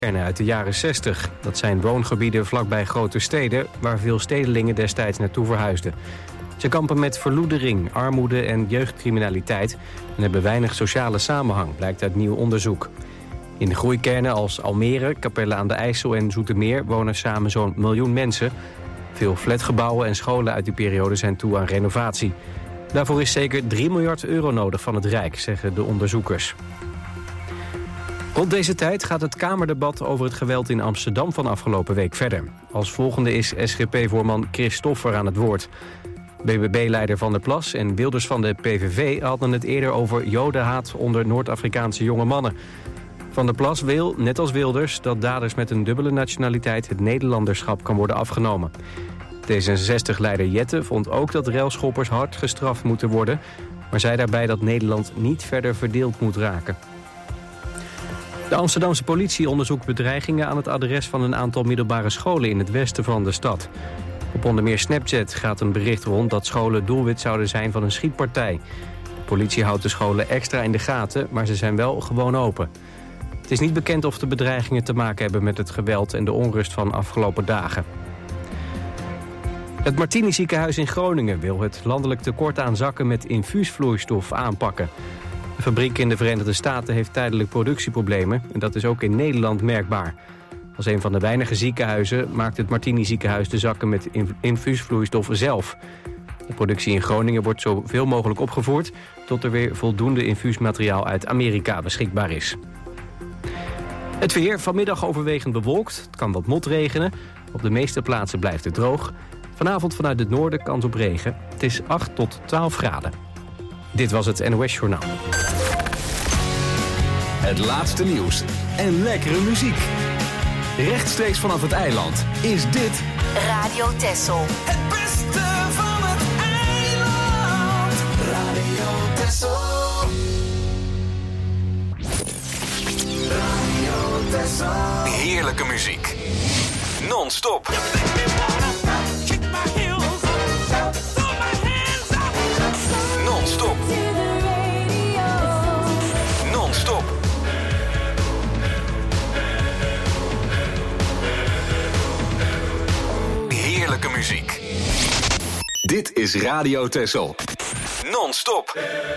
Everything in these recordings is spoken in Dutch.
uit de jaren 60. Dat zijn woongebieden vlakbij grote steden waar veel stedelingen destijds naartoe verhuisden. Ze kampen met verloedering, armoede en jeugdcriminaliteit en hebben weinig sociale samenhang, blijkt uit nieuw onderzoek. In de groeikernen als Almere, Capelle aan de IJssel en Zoetermeer wonen samen zo'n 1 miljoen mensen. Veel flatgebouwen en scholen uit die periode zijn toe aan renovatie. Daarvoor is zeker 3 miljard euro nodig van het Rijk, zeggen de onderzoekers. Rond deze tijd gaat het Kamerdebat over het geweld in Amsterdam van afgelopen week verder. Als volgende is SGP-voorman Christoffer aan het woord. BBB-leider Van der Plas en Wilders van de PVV hadden het eerder over jodenhaat onder Noord-Afrikaanse jonge mannen. Van der Plas wil, net als Wilders, dat daders met een dubbele nationaliteit het Nederlanderschap kan worden afgenomen. D66-leider Jette vond ook dat railschoppers hard gestraft moeten worden, maar zei daarbij dat Nederland niet verder verdeeld moet raken. De Amsterdamse politie onderzoekt bedreigingen aan het adres van een aantal middelbare scholen in het westen van de stad. Op onder meer Snapchat gaat een bericht rond dat scholen doelwit zouden zijn van een schietpartij. De politie houdt de scholen extra in de gaten, maar ze zijn wel gewoon open. Het is niet bekend of de bedreigingen te maken hebben met het geweld en de onrust van afgelopen dagen. Het Martini ziekenhuis in Groningen wil het landelijk tekort aan zakken met infuusvloeistof aanpakken. De fabriek in de Verenigde Staten heeft tijdelijk productieproblemen en dat is ook in Nederland merkbaar. Als een van de weinige ziekenhuizen maakt het Martini ziekenhuis de zakken met infuusvloeistof zelf. De productie in Groningen wordt zoveel mogelijk opgevoerd tot er weer voldoende infuusmateriaal uit Amerika beschikbaar is. Het weer, vanmiddag overwegend bewolkt. Het kan wat motregenen. Op de meeste plaatsen blijft het droog. Vanavond vanuit het noorden kans op regen. Het is 8 tot 12 graden. Dit was het NOS Journaal. Het laatste nieuws en lekkere muziek. Rechtstreeks vanaf het eiland is dit Radio Texel. Het beste van het eiland. Radio Texel. Radio Texel. heerlijke muziek. Non-stop. Non-stop. Non-stop. Heerlijke muziek. Dit is Radio Texel. Non-stop.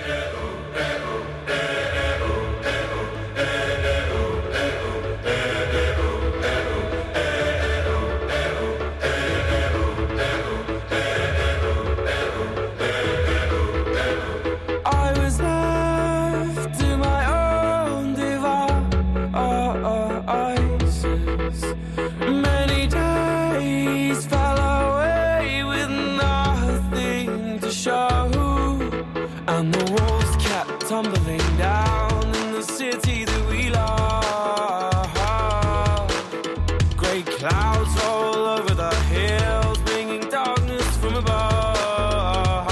Tumbling down in the city that we love. Great clouds all over the hills, bringing darkness from above.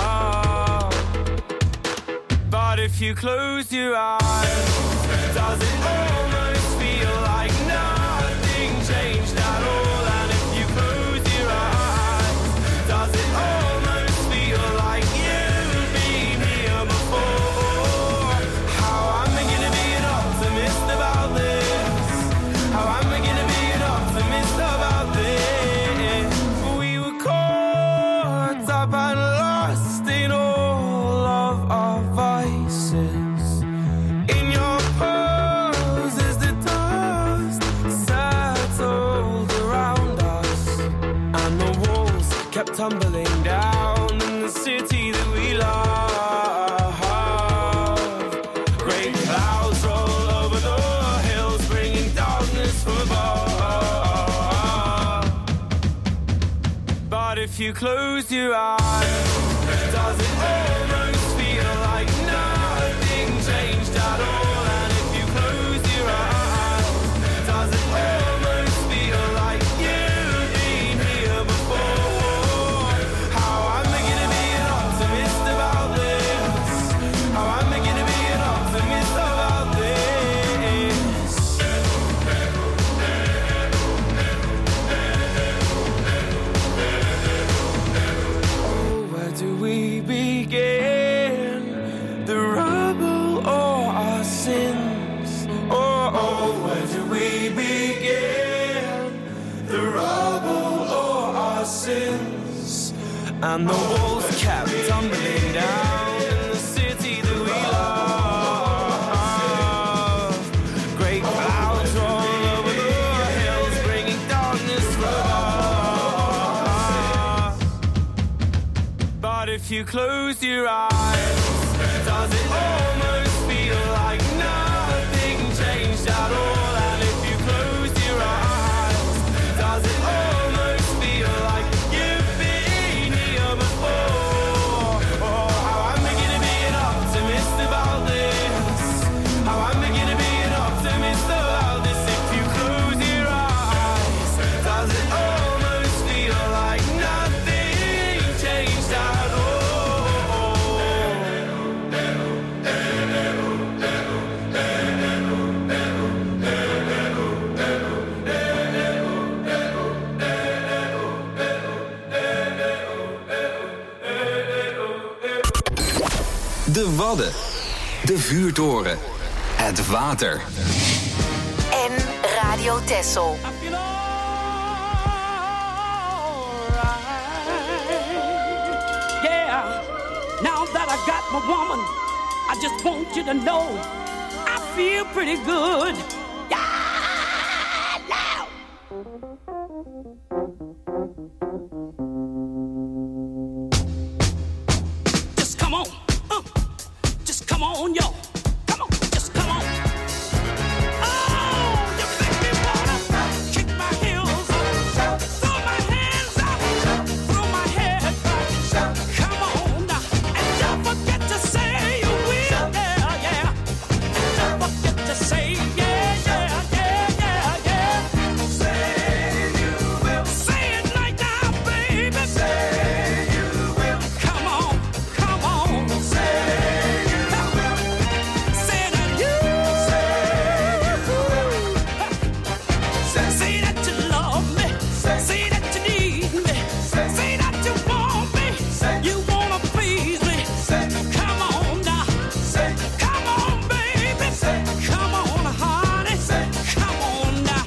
But if you close your eyes, does it almost feel like nothing changed at all? And if you close your eyes, does it almost feel like you've been here before? Tumbling down in the city that we love. Great clouds roll over the hills, bringing darkness from above. But if you close your eyes, does it almost feel like nothing changed at all? And if you close your eyes, does it almost feel like you've been here before? We begin. and the walls kept tumbling down in the city that we love. Great clouds roll over the hills, bringing darkness for us. But if you close your eyes, does it almost feel like nothing changed at all? And if you close your eyes, does it almost feel like you've been here before? Oh, how I'm beginning to be an optimist about this. How I'm beginning to be an optimist about this. If you close your eyes, does it almost feel like nothing changed at all? De Wadden. De Vuurtoren. Het water. En Radio Texel. I feel alright. Yeah, now that I got my woman, I just want you to know I feel pretty good. Yeah, now. Just come on, just come on, yo. Come on, just come on. Oh, you make me wanna kick my heels up, throw my hands up, throw my head back. Come on now, and don't forget to say you will, yeah, yeah. And don't forget to say yeah, yeah, yeah, yeah, yeah. Say you will. Say it like now, baby. Say you will. Come on, come on. Say you will. Say that you. Say you will. Say that you love me. Say that you need me. Say that you want me. You wanna please me. Come on now. Come on, baby. Come on, honey. Come on now.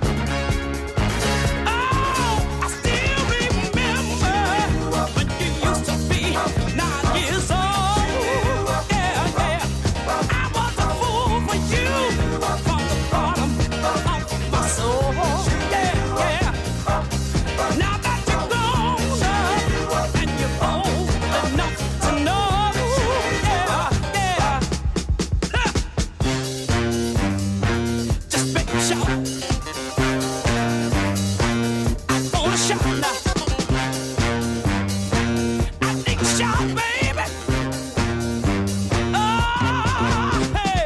Oh, I still remember when you used to be 9 years old. Yeah, yeah. I was a fool for you from the bottom of my soul. Yeah, yeah. Now that you're gone and you're old enough to know. Yeah, yeah. Just make me shout. I wanna shout now. I think shout, baby. Oh, hey.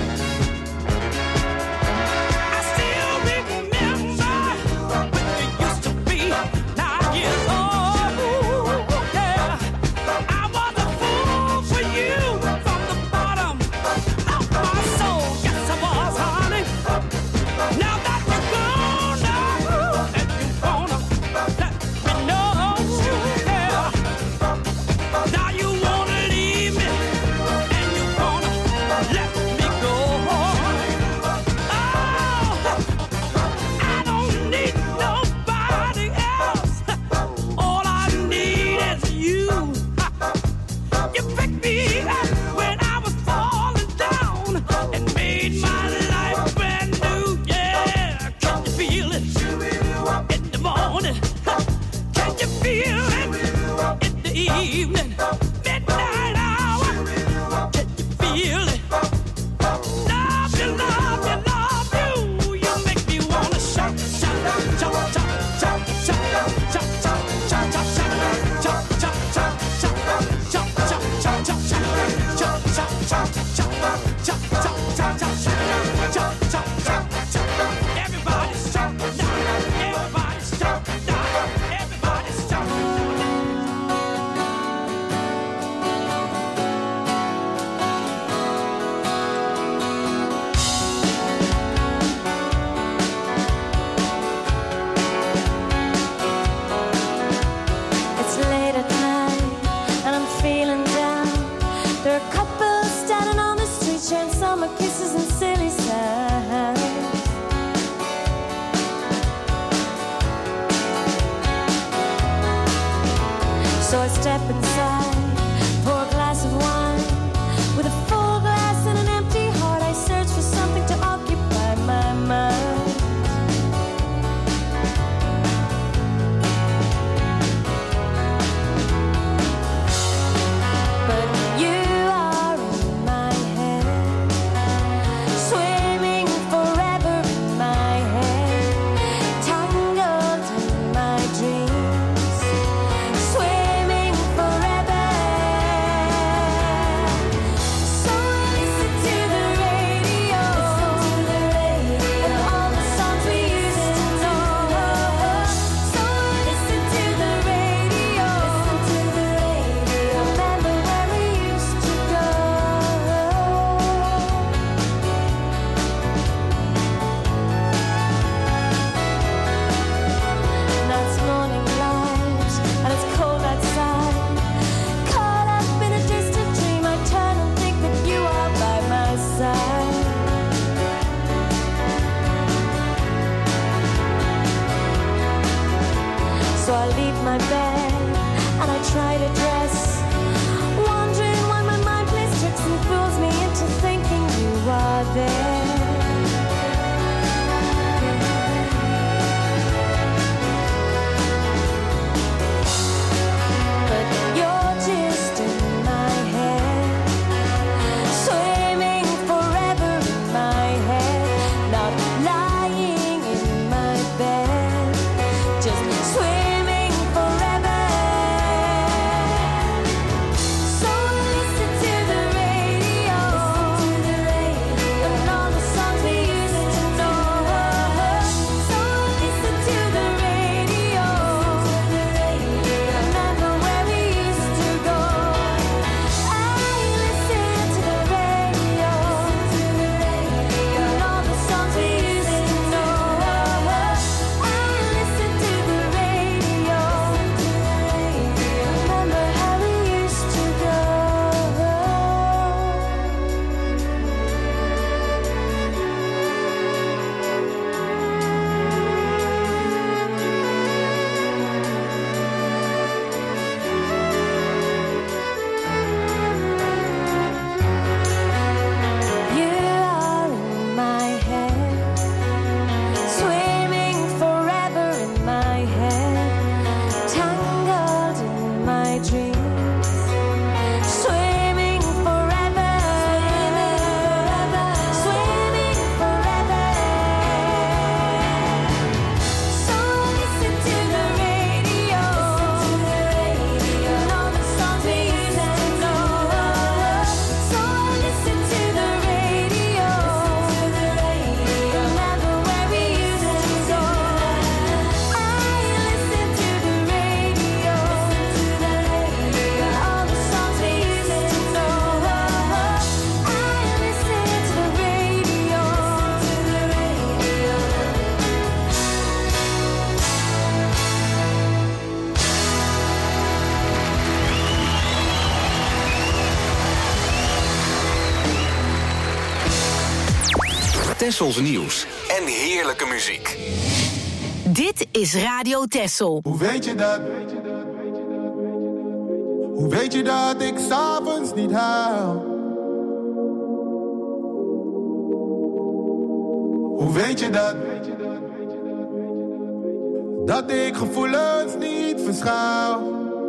I still remember when you used to be 9 years old. Yeah, I was a fool for you from the bottom of my soul. Yes, I was, honey. Now that you're gone now, and you wanna let me know, yeah. Now you wanna leave me, and you wanna let me go. Oh, I don't need nobody else. All I need is you. You picked me up when I was falling down and made my life brand new. Yeah, can you feel it in the morning? Can you feel it in the evening? Midnight hour. Can you feel it? Love you, love you, love you. You make me wanna shout, shout, shout, shout, shout, shout, shout, shout, shout, shout, shout, shout, shout, shout, shout, shout, shout, shout, everybody's shouting now, everybody's shouting now, everybody's shouting. step inside, pour a glass of wine. With a full glass and an empty heart, I search for something to occupy my mind. Tessels nieuws en heerlijke muziek. Dit is Radio Tessel. Hoe weet je dat? Hoe weet je dat ik 's avonds niet huil? Hoe weet je dat? Dat ik gevoelens niet verschuil?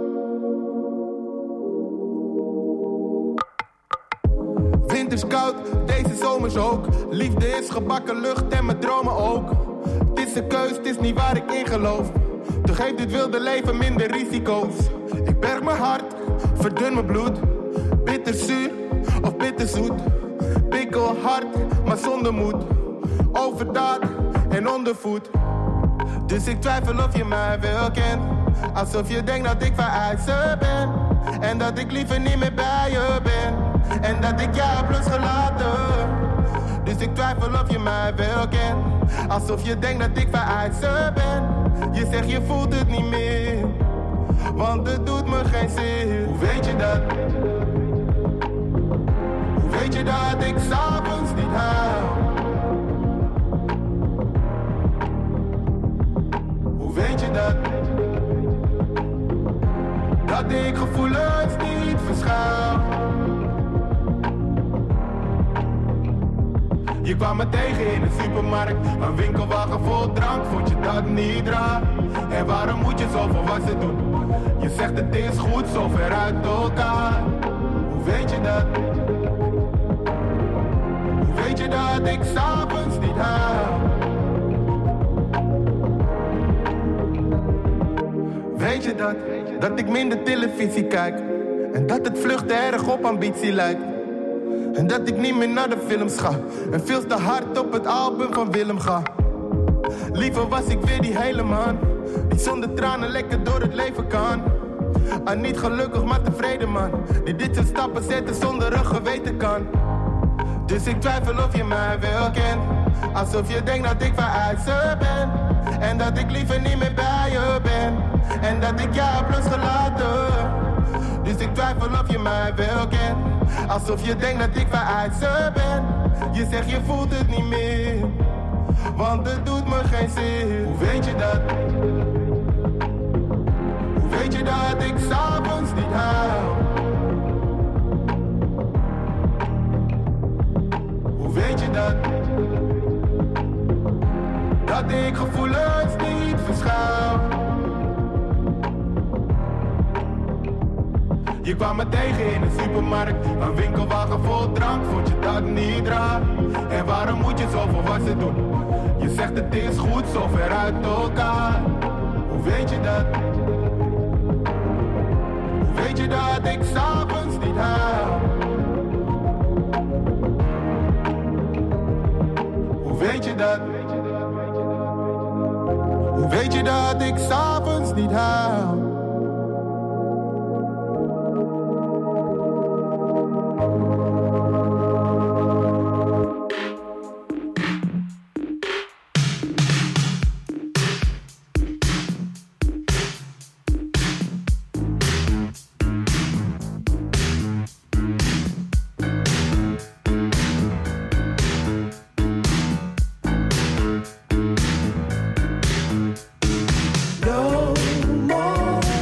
Winters koud, deze zomers ook. Liefde is gebakken lucht en mijn dromen ook. Het is een keus, het is niet waar ik in geloof. Toch heeft dit wilde leven minder risico's. Ik berg mijn hart, verdun mijn bloed. Bitterzuur of bitterzoet. Pikkel hard, maar zonder moed. Overdaad en ondervoed. Dus ik twijfel of je mij wel kent. Alsof je denkt dat ik van ijzer ben. En dat ik liever niet meer bij je ben. En dat ik jou heb losgelaten. Dus ik twijfel of je mij wel kent. Alsof je denkt dat ik van ijzer ben. Je zegt je voelt het niet meer. Want het doet me geen zin. Hoe weet je dat? Hoe weet je dat ik 's avonds niet huil? Hoe weet je dat? Dat dat ik gevoelens niet verschuil. Je kwam me tegen in de supermarkt, een winkelwagen vol drank, vond je dat niet raar? En waarom moet je zoveel wassen doen? Je zegt het is goed, zo ver uit elkaar. Hoe weet je dat? Hoe weet je dat ik 's avonds niet huil? Weet je dat? Dat ik minder televisie kijk. En dat het vluchten erg op ambitie lijkt. En dat ik niet meer naar de films ga. En veel te hard op het album van Willem ga. Liever was ik weer die hele man. Die zonder tranen lekker door het leven kan. Niet gelukkig maar tevreden man. Die dit soort stappen zetten zonder een geweten kan. Dus ik twijfel of je mij wel kent. Alsof je denkt dat ik van IJzer ben. En dat ik liever niet meer bij je ben. En dat ik jou heb losgelaten. Dus ik twijfel of je mij wel kent. Alsof je denkt dat ik van IJzer ben. Je zegt je voelt het niet meer. Want het doet me geen zin. Hoe weet je dat? Hoe weet je dat ik 's avonds niet huil? Hoe weet je dat? Dat ik gevoelens niet verschuil. Je kwam me tegen in de supermarkt, een winkelwagen vol drank, vond je dat niet raar? En waarom moet je zoveel wassen doen? Je zegt het is goed, zo ver uit elkaar. Hoe weet je dat? Hoe weet je dat ik 's avonds niet huil? Hoe weet je dat? Hoe weet je dat ik 's avonds niet huil? No more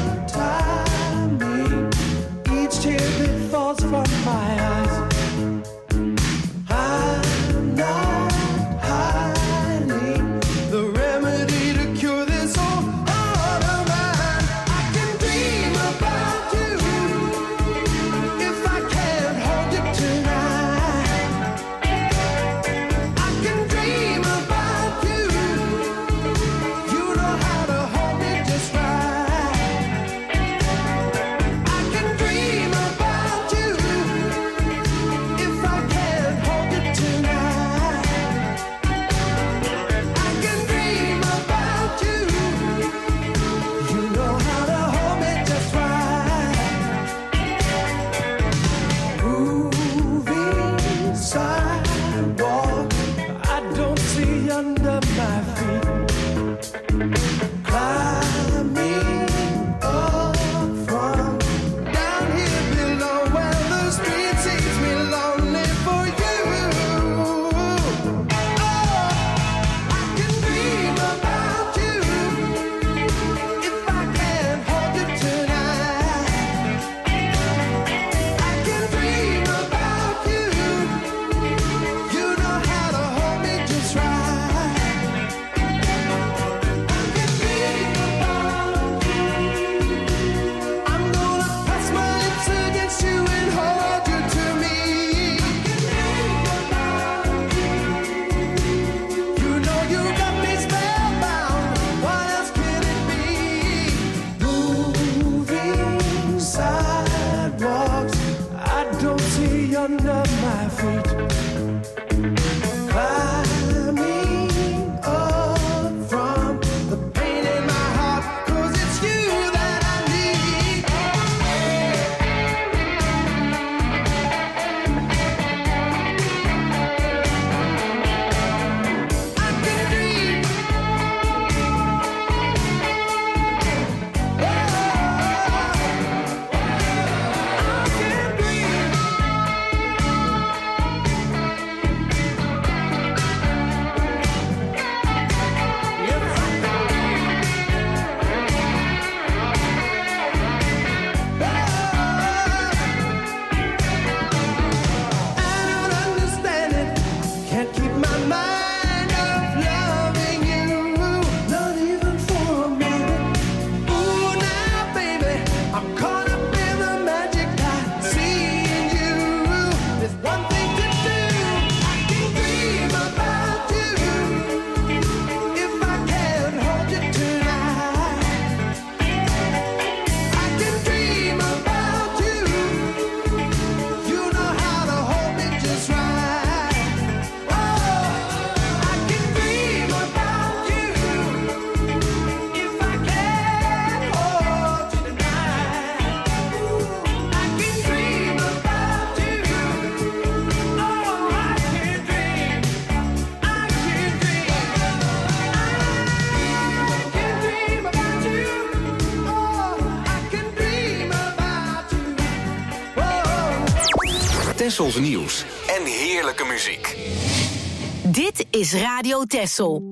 Tessels nieuws en heerlijke muziek. Dit is Radio Tessel.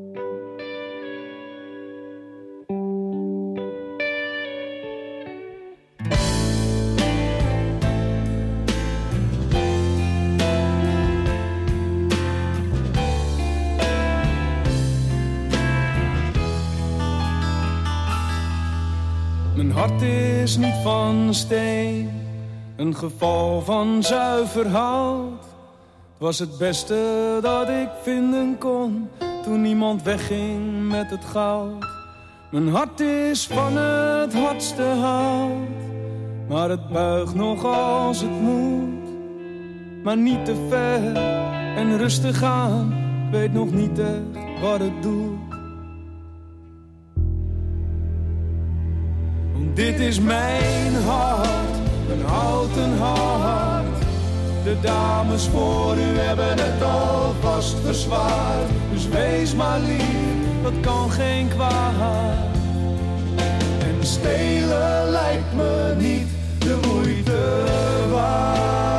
Mijn hart is niet van steen, een geval van zuiver hout. Het was het beste dat ik vinden kon, toen niemand wegging met het goud. Mijn hart is van het hardste hout, maar het buigt nog als het moet. Maar niet te ver en rustig aan, ik weet nog niet echt wat het doet. Dit is mijn hart, een houten hart. De dames voor u hebben het alvast verzwaard. Dus wees maar lief, dat kan geen kwaad. En stelen lijkt me niet de moeite waard.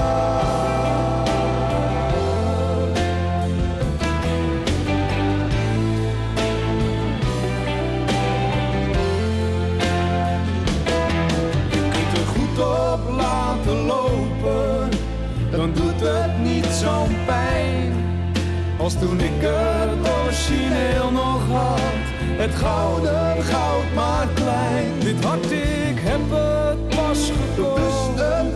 Op laten lopen, dan doet het niet zo'n pijn als toen ik het origineel nog had. Het gouden goud maar klein. Dit hart, ik heb het pas gekocht. Bewust een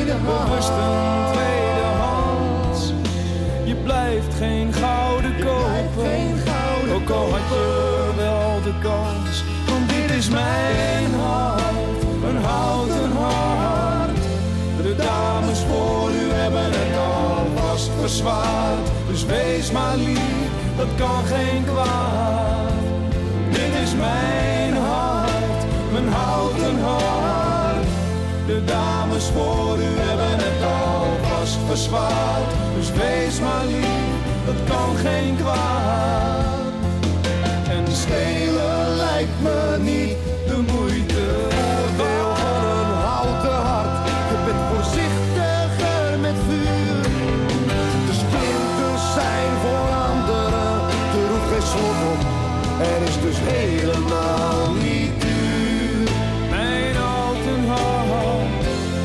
tweedehands. Je blijft geen gouden kopen, ook al had je wel de kans. Want dit is mijn hart, een houten hart. De dames voor u hebben het alvast verzwaard. Dus wees maar lief, dat kan geen kwaad. Dit is mijn hart, mijn houten hart. De dames voor u hebben het alvast verzwaard. Dus wees maar lief, dat kan geen kwaad. En stelen lijkt me niet de moeite waard. Van een houten hart, je bent voorzichtiger met vuur. De splinters zijn voor anderen, er hoeft geen slot op. Er is dus helemaal niet duur. Mijn houten hart.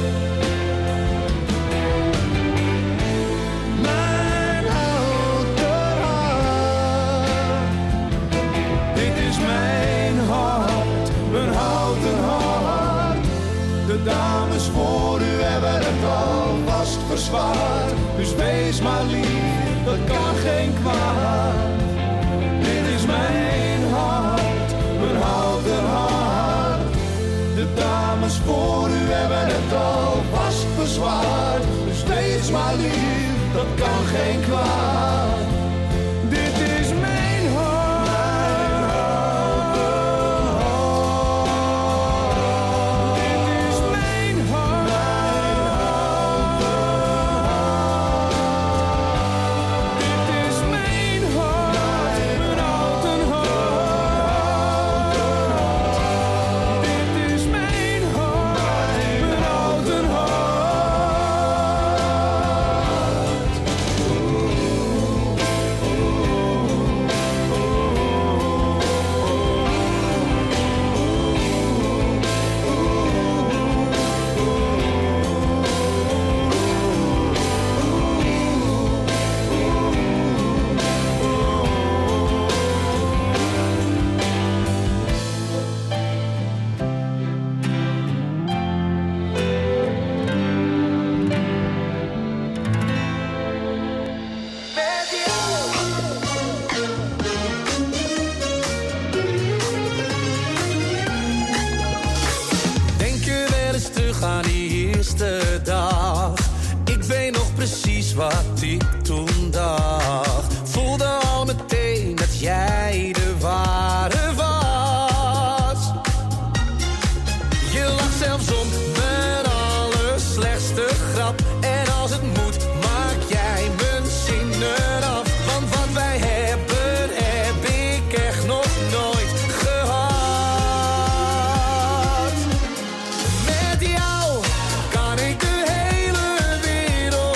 Mijn houten hart. Dit is mijn hart, mijn houten hart. De dames voor u hebben het alvast verzwaard. Dus wees maar lief, dat kan geen kwaad. Dit is mijn hart, mijn houten hart. De dames voor u hebben het alvast verzwaard. Dus wees maar lief, dat kan geen kwaad. Dit is mijn hart, mijn houten hart. Dit is mijn hart, mijn houten hart. Dit is mijn hart, mijn houten hart. Dit is mijn hart, mijn houten hart. Denk je wel eens terug aan die eerste dag? Ik weet nog precies wat ik toen dacht. Voelde al meteen dat jij de ware was. Je lacht zelfs om mijn allerslechtste grap. En als het moet, maak jij mijn zinnen af. Want wat wij hebben, heb ik echt nog nooit gehad. Met jou kan ik de hele wereld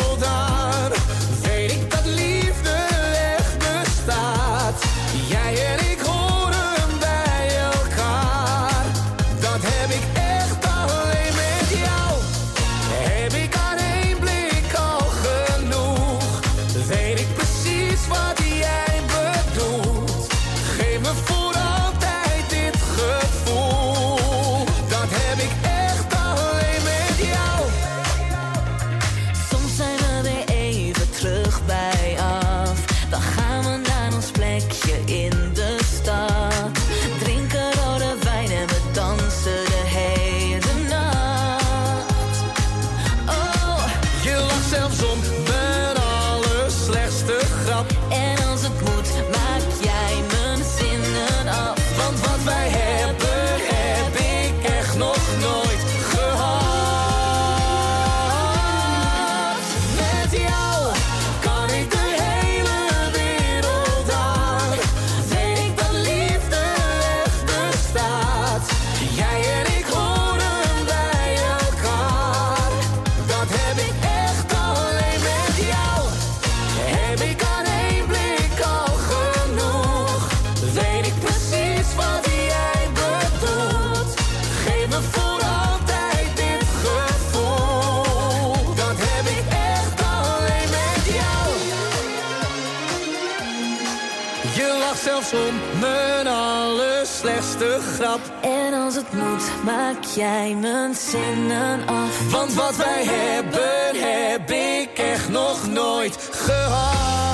som, mijn allerslechtste grap. En als het moet, maak jij mijn zinnen af. Want wat wij hebben, heb ik echt nog nooit gehad.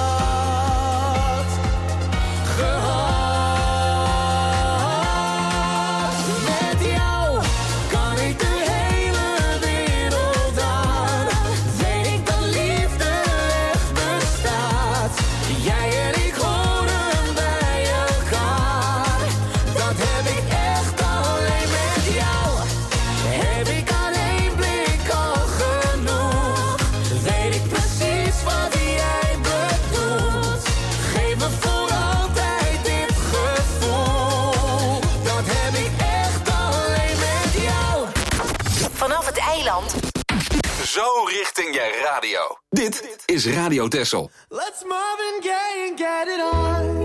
Met jou kan ik de hele wereld aan. Weet ik dat liefde echt bestaat. Jij en ik horen bij elkaar. Dat heb ik echt alleen met jou. Heb ik aan één blik al genoeg. Weet ik precies wat jij bedoelt. Geef me voor altijd dit gevoel. Dat heb ik echt alleen met jou. Vanaf het eiland. Zo richting je radio. Dit is Radio Texel. Let's Marvin Gaye and get it on.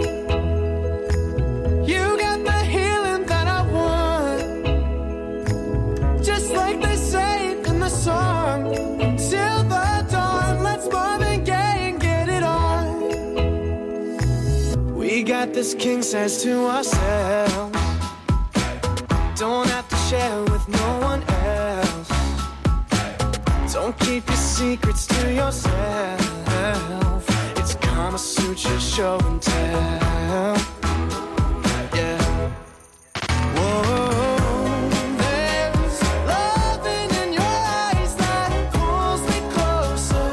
You got the healing that I want. Just like they say in the song. Till the dawn, let's Marvin Gaye and get it on. We got this king size to ourselves. Don't have to share with no one else. Don't keep your secrets to yourself. It's Kama Sutra show and tell. Yeah. Whoa. There's loving in your eyes that pulls me closer.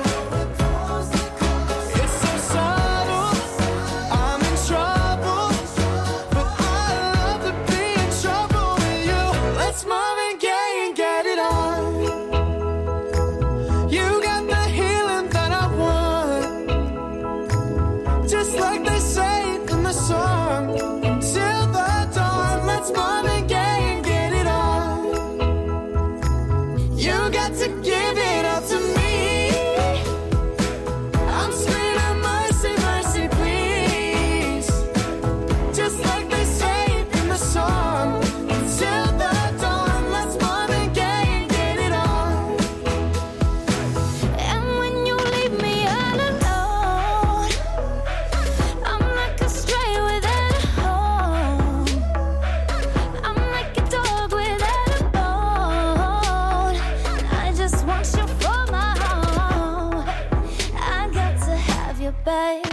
It's so subtle, I'm in trouble, but I love to be in trouble with you. Let's Marvin Gaye and get it on. You got the healing that I want. Just like they say in the song. Till the dawn, let's Marvin Gaye and get it on. You got to give it up to me. I'm screaming mercy, mercy, please. Just like they say in the song. Till the dawn, let's Marvin Gaye and get it on. And when you leave me all alone, I'm like a stray without a home. I'm like a dog without a bone. I just want you for my home. I got to have you, babe.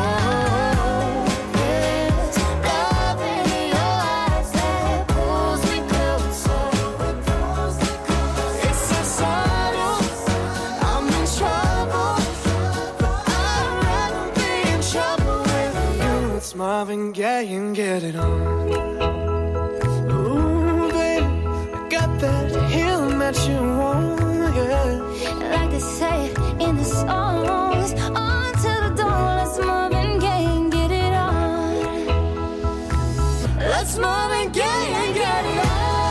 There's love in your eyes that pulls me closer. It's so subtle, I'm in trouble, but I'd rather be in trouble with you. It's Marvin Gaye and get it on. Ooh, baby, I got that healing that you want, yeah. Like they say in the songs, on to the dawn, let's Marvin Gaye and get it on. Let's Marvin Gaye and get it on.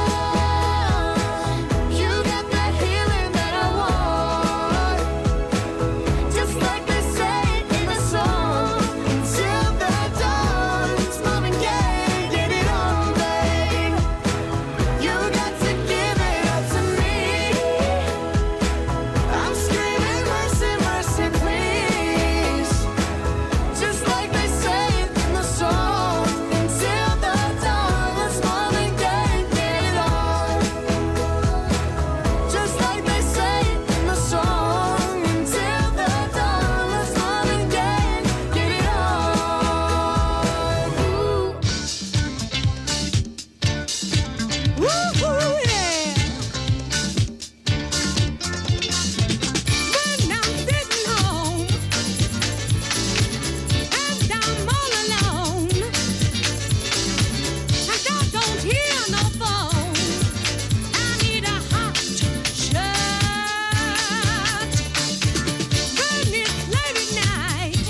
You got that healing that I want. Just like they say in the song. Till the dawn, it's Marvin Gaye and get it on, babe. You got to give it up to me. I'm screaming mercy, mercy, please. Just like they say in the song. Until the dawn, let's Marvin Gaye and get it on. Just like they say in the song. Until the dawn, let's Marvin Gaye and get it on. Woo-hoo, yeah. When I'm sitting home and I'm all alone, and I don't hear no phone, I need a hot shot. When it's late at night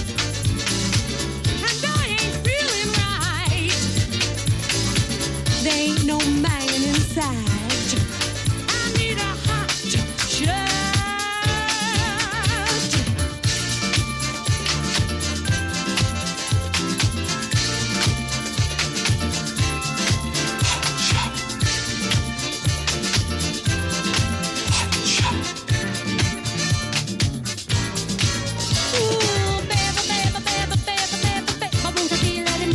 and I ain't feeling right, there ain't no man inside. I need a hot shot. Ooh, baby, baby, baby, baby, baby, baby, I want to feel it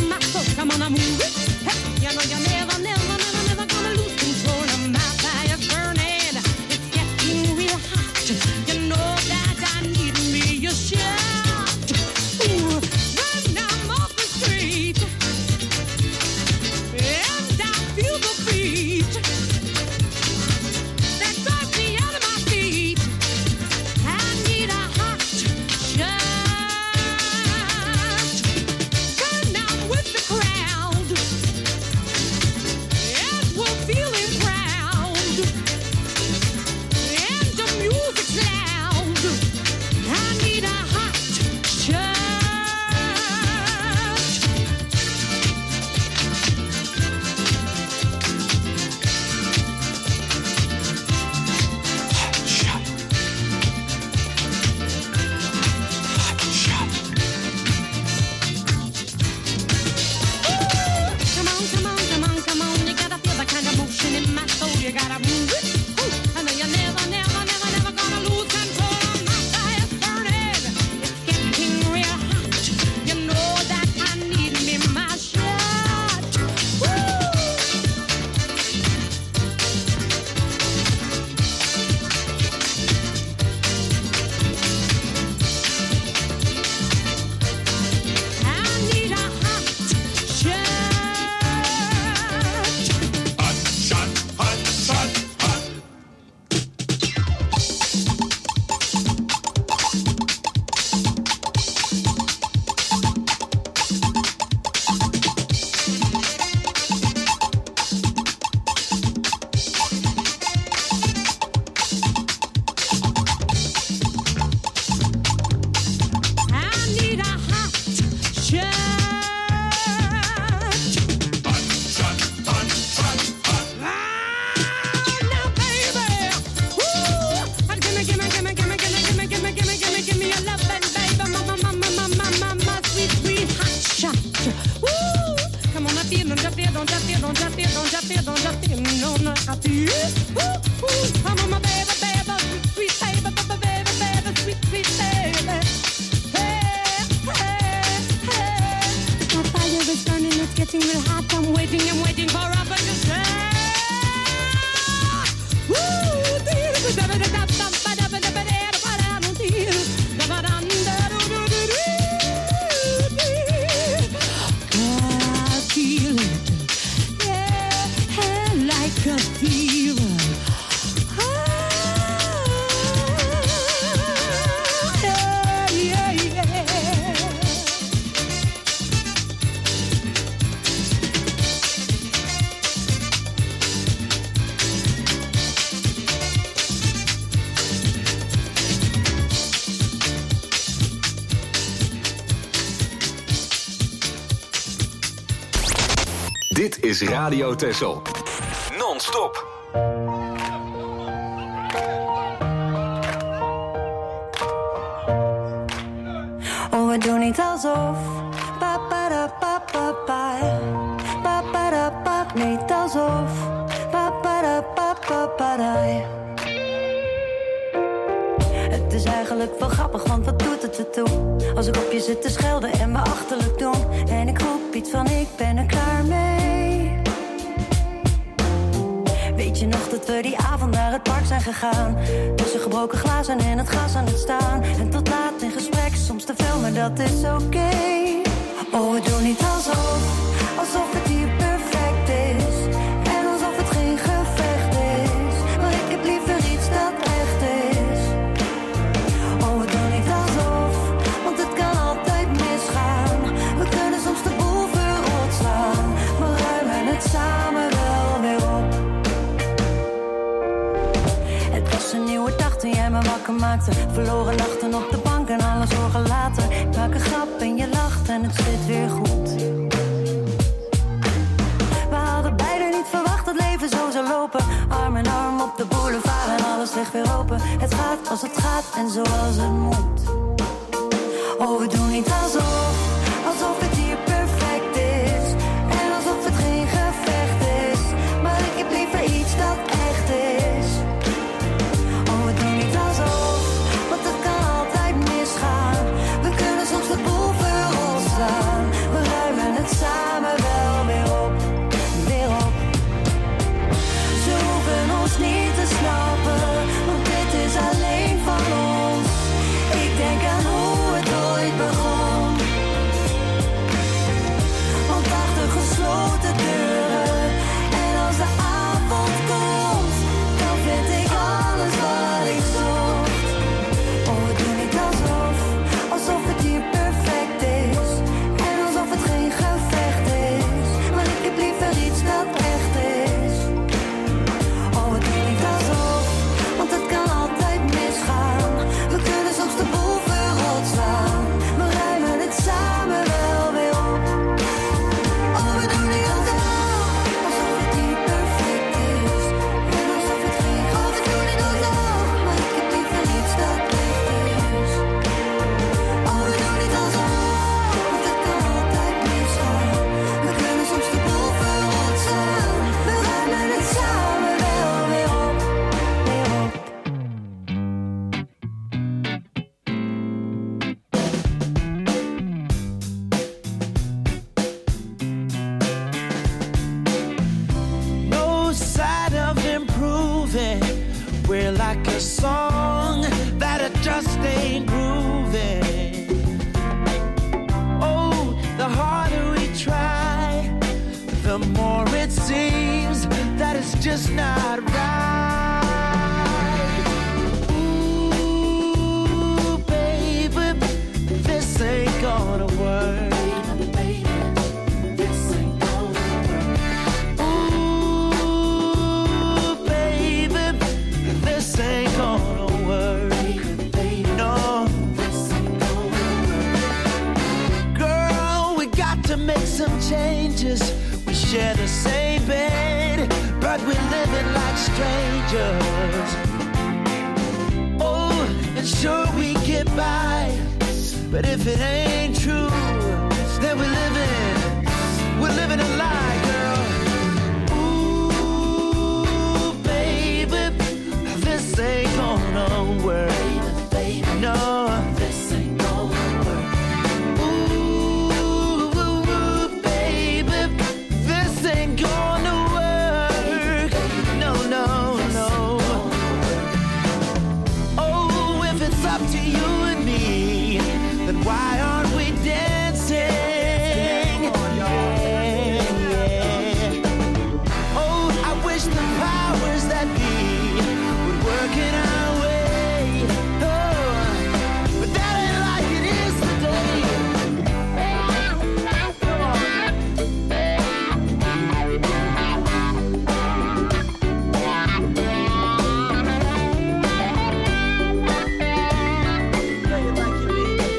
move it. Hey, you know you're never, never, never, never gonna lose control of my fire burning. It's getting real hot. You know that I need me a shot. Ooh, when I'm off the street and I feel the beat that starts me out of my feet, I need a hot shot. When I'm with the crowd and we're feeling proud and the music's loud, I need a hot shot. Come on, come on, come on, come on. You gotta feel the kind of motion in my soul. You gotta move it. Ooh, I know you're never, never, never, never gonna lose control of my fire burning. It's getting real hot. You know that I need me my shot. Woo! I need a hot shot. I need a hot shot. Now, baby, woo! Give me your lovin', baby, my sweet, sweet hot shot. Woo! Come on, I feel, don't you feel, don't you feel, don't you feel, don't you feel, don't you feel, no, no, I feel. Woo, woo! Come on, my baby, baby, sweet, sweet baby, baby, baby, sweet, sweet baby. Hey, hey, hey. My fire is burning, it's getting real hot. I'm waiting for up and to say. I feel it, yeah, like a fever. Yeah, yeah, yeah. Dit is Radio Texel. Non-stop. Oh, we doen niet alsof. Pa-pa-da-pa-pa-pa. Pa-pa-da-pa. Niet alsof. Pa-pa-da-pa-pa-pa-dai. Het is eigenlijk wel grappig, want wat doet het ertoe? Als ik op je zit te schelden en me achterlijk doen. En ik roep iets van ik ben er klaar mee. Weet je nog dat we die avond naar het park zijn gegaan? Tussen gebroken glazen en het gras aan het staan. En tot laat in gesprek, soms te veel, maar dat is oké. Oh, we doen niet alsof het hier perfect is. En alsof het geen gevecht is. Maar ik heb liever iets dat echt is. Oh, we doen niet alsof, want het kan altijd misgaan. We kunnen soms de boel verrot slaan, maar ruimen het samen wel weer op. Het was een nieuwe dag toen jij me wakker maakte. Verloren nachten op de bank en alle zorgen later. Ik maak een grap en je lacht en het zit weer goed. We hadden beiden niet verwacht dat leven zo zou lopen. Arm in arm op de boulevard en alles ligt weer open. Het gaat als het gaat en zoals het moet. Oh, we doen niet alsof het hier perfect is. En alsof het geen gevecht is. Maar ik heb liever iets dat echt is. Oh, we doen niet alsof, want het kan altijd misgaan. We kunnen soms de boel voor ons slaan. We ruimen het samen wel weer op. We're like a song that it just ain't grooving. Oh, the harder we try, the more it seems that it's just not right. Ooh, baby, this ain't gonna work. Make some changes. We share the same bed, but we're living like strangers. Oh, and sure we get by, but if it ain't true, then we're living a lie, girl. Ooh, baby, this ain't gonna work. No. Why aren't we dancing? Yeah, yeah. Oh, I wish the powers that be would work in our way. Oh, but that ain't like it is today. Come on. Play it like you mean it.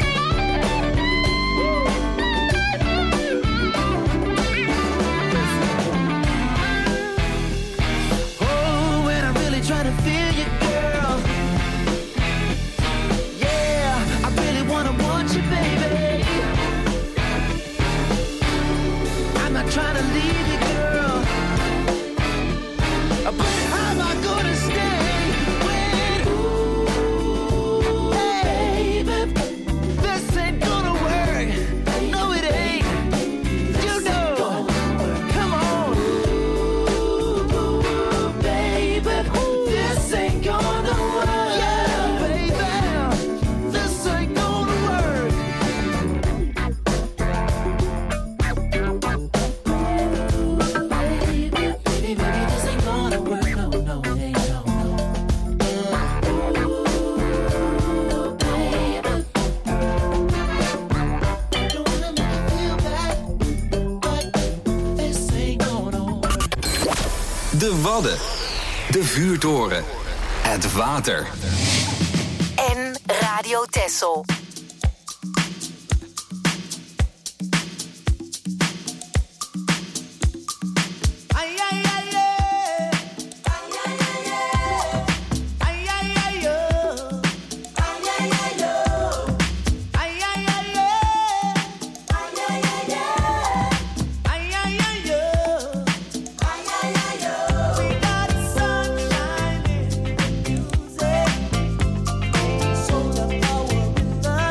Trying to feel you, girl. Yeah, I really want you, baby. I'm not trying to leave you, girl. But how am I gonna stay when, ooh, baby, this ain't gonna work. No, it ain't. You know. Come on. Ooh, baby. This ain't gonna work. Yeah, baby. This ain't gonna work. Baby, this ain't gonna work. No, no, it ain't. No, no. Ooh, baby. Don't wanna make you feel bad, but this ain't gonna work. De Wadden. De vuurtoren. Het water. En Radio Texel. Solar power in the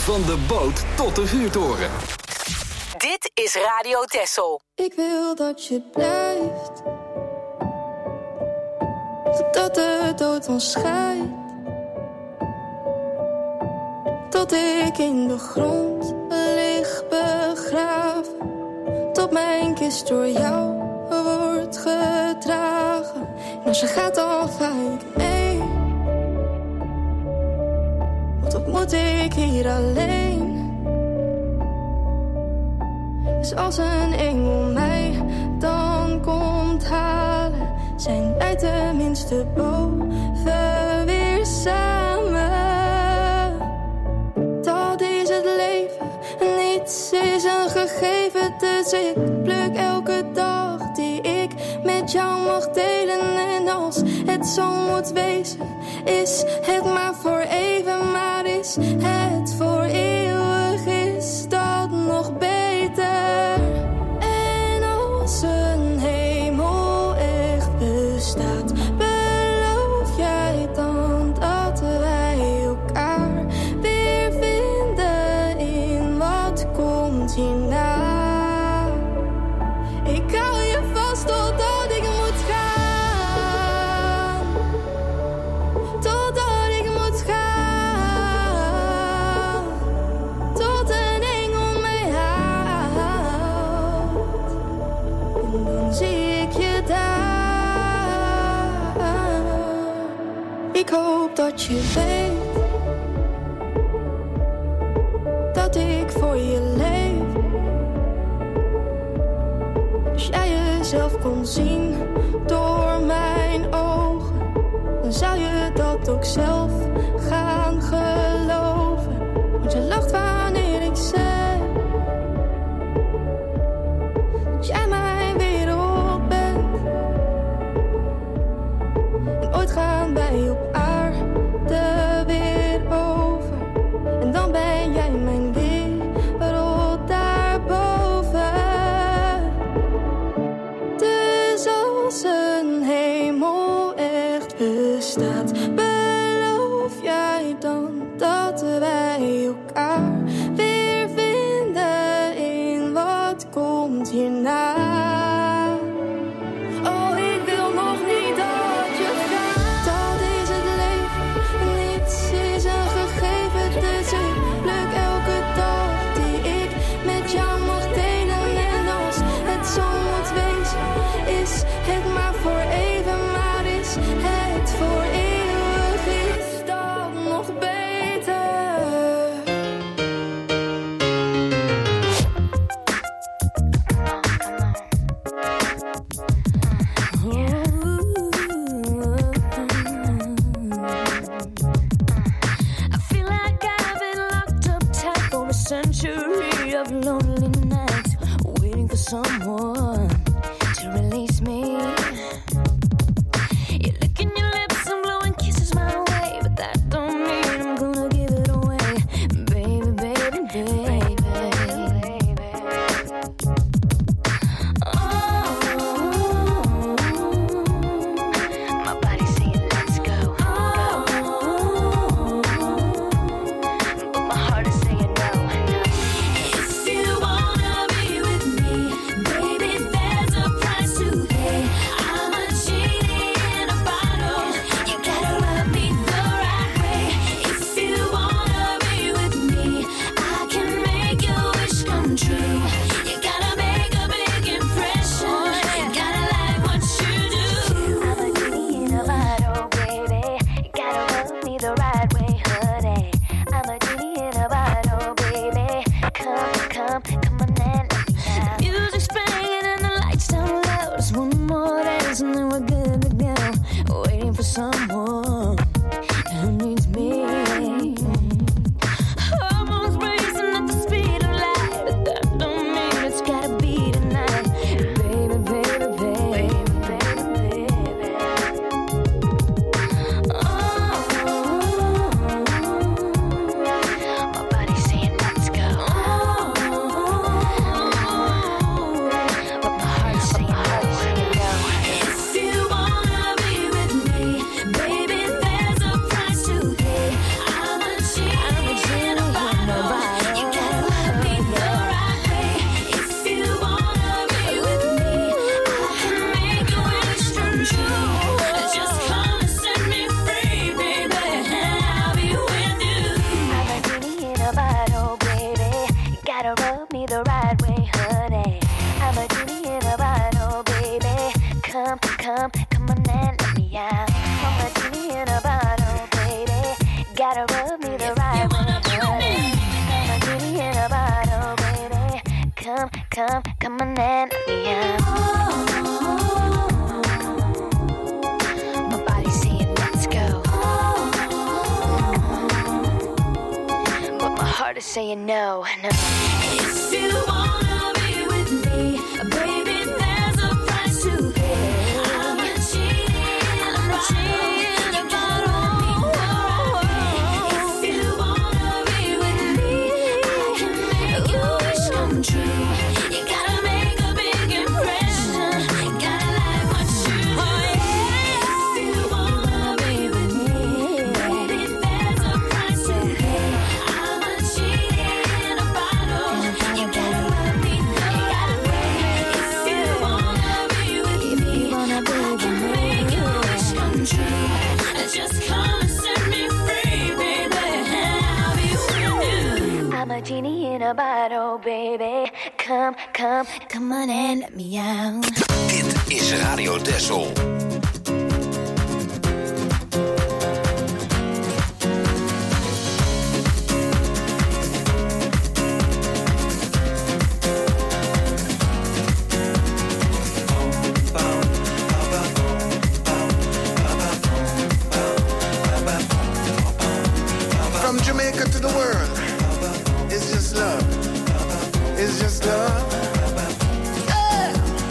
Van de boot tot de vuurtoren. Dit is Radio Texel. Ik wil dat je blijft, totdat de dood ons scheidt. Tot ik in de grond lig begraven, tot mijn kist door jou wordt gedragen. En als je gaat dan ga ik mee, want wat moet ik hier alleen? Dus als een engel mij dan komt halen, zijn wij tenminste boven weer samen. Dat is het leven, niets is een gegeven. Dus ik pluk elke dag die ik met jou mag delen. En als het zo moet wezen, is het maar voor even. Maar is het voor eeuwig, is dat nog beter. En als een hemel echt bestaat, beloof jij dan dat wij elkaar weer vinden in wat komt hierna? Ik hou je vast totdat ik moet gaan, totdat ik moet gaan, tot een engel mij haalt. En dan zie ik je daar. Ik hoop dat je weet dat ik voor je leef. Als jij jezelf kon zien door mijn ogen, dan zou je dat ook zelf gaan geloven. Want je lacht wanneer ik zeg dat jij mijn wereld bent. En ooit gaan wij op aarde weer over, en dan ben jij mijn wereld daarboven. Dus als een hemel echt bestaat, beloof jij dan dat wij elkaar weer vinden in wat komt hierna? Oh, ik wil nog niet dat je gaat. Dat is het leven, niets is een gegeven. Dus ik pluk elke dag die ik met jou mag delen. En als het zo moet wezen, is het maar voor even. Maar is het voor eeuwig, is dat nog beter? I feel like I've been locked up tight for a century of lonely nights, waiting for someone to release me. You're licking your lips and blowing kisses my way, but that don't mean I'm gonna give it away, baby, baby, baby. Oh, my body's saying let's go. Oh, but my heart is saying no. If you wanna be with me, baby, rub me the right way, honey. I'm a genie in a bottle, baby. Come on and let me out. I'm a genie in a bottle, baby. Gotta rub me the right way, honey. I'm a genie in a bottle, baby. Come on and let me out. My body's saying let's go, but my heart is saying no. If you wanna be with me, baby, there's a price to pay. I'm not cheating about me. If you wanna be with me, I can make your wish come true. You gotta make a big impression. Gotta like what you do. If you wanna be with me, baby, there's a price to pay. I'm not cheating about you gotta let me know. If you wanna be with me, I can make your wish come true. Just come and set me free, baby, and I'll be with you. I'm a genie in a bottle, baby. Come on and let me out. Dit is Radio Texel. From Jamaica to the world, it's just love. It's just love. Yeah.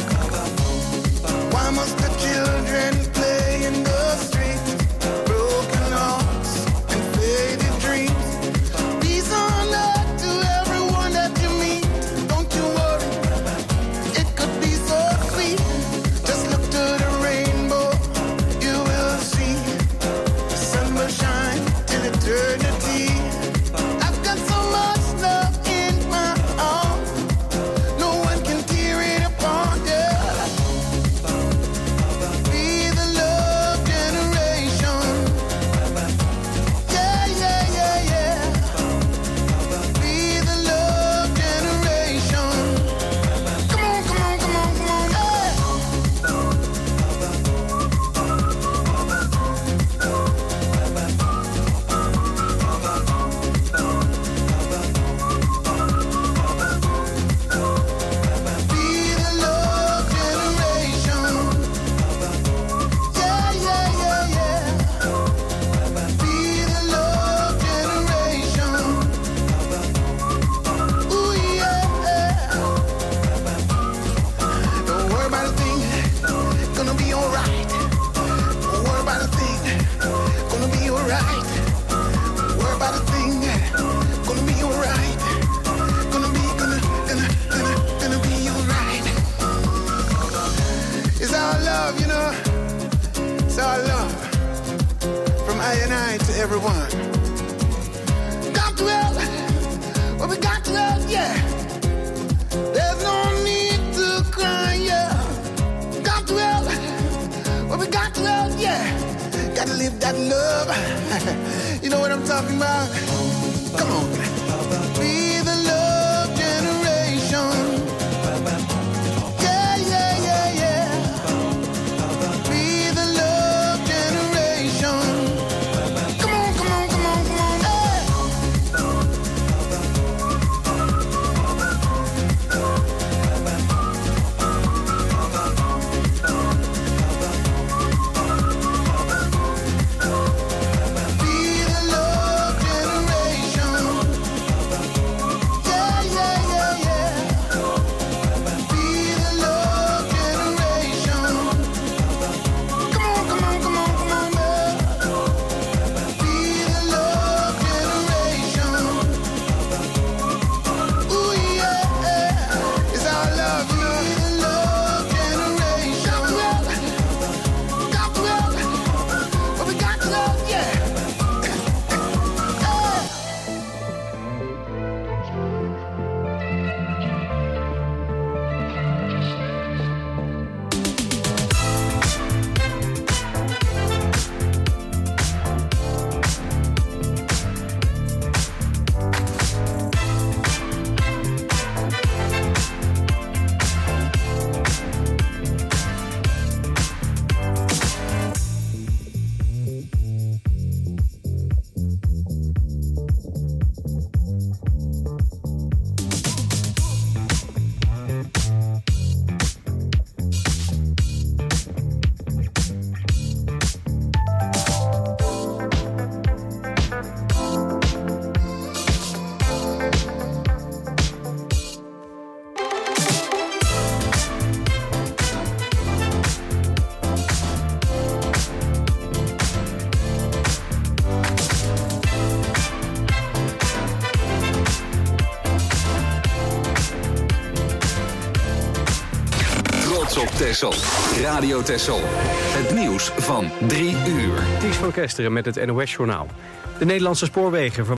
Why must the children play in the streets? Broken hearts and faded dreams. Peace on earth to everyone that you meet. Don't you worry, it could be so sweet. Just look to the rainbow, you will see. The sun will shine till eternity. I've got so much love in my arms, no one can tear it apart, yeah. Be the love generation. Yeah, yeah, yeah, yeah. Be the love generation. Come on, come on, come on, come on, yeah. Be the love generation. Yeah, yeah, yeah, yeah. Be the love generation. Ooh, yeah. Don't worry about a thing, gonna be alright. Don't worry about a thing, gonna be alright. Don't worry about a thing, gonna be alright. Gonna be alright. It's our love, you know. It's our love. From I and I to everyone. Got to help. Well, we got to help, yeah. There's no need to cry, yeah. Got to help. Well, we got to help, yeah. Gotta live that love. You know what I'm talking about? Come on. Be the love generation. Yeah, yeah, yeah, yeah. Be the love generation. Come on, come on, come on, come on, hey. Be the love generation. op Texel. Radio Texel. Het nieuws van 3 uur. Ties van Kesteren met het NOS-journaal. De Nederlandse spoorwegen